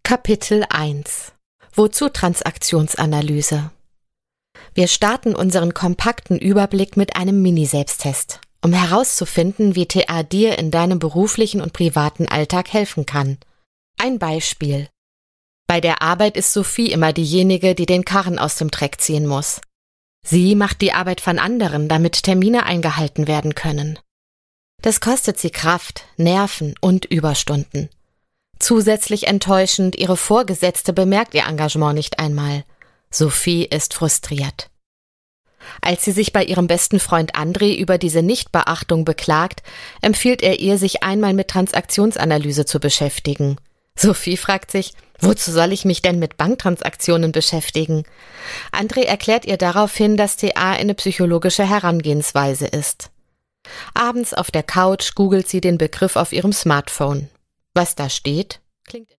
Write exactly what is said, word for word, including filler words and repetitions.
Kapitel eins. Wozu Transaktionsanalyse? Wir starten unseren kompakten Überblick mit einem Mini-Selbsttest, um herauszufinden, wie T A dir in deinem beruflichen und privaten Alltag helfen kann. Ein Beispiel. Bei der Arbeit ist Sophie immer diejenige, die den Karren aus dem Dreck ziehen muss. Sie macht die Arbeit von anderen, damit Termine eingehalten werden können. Das kostet sie Kraft, Nerven und Überstunden. Zusätzlich enttäuschend, ihre Vorgesetzte bemerkt ihr Engagement nicht einmal. Sophie ist frustriert. Als sie sich bei ihrem besten Freund André über diese Nichtbeachtung beklagt, empfiehlt er ihr, sich einmal mit Transaktionsanalyse zu beschäftigen. Sophie fragt sich, wozu soll ich mich denn mit Banktransaktionen beschäftigen? André erklärt ihr daraufhin, dass T A eine psychologische Herangehensweise ist. Abends auf der Couch googelt sie den Begriff auf ihrem Smartphone. Was da steht, klingt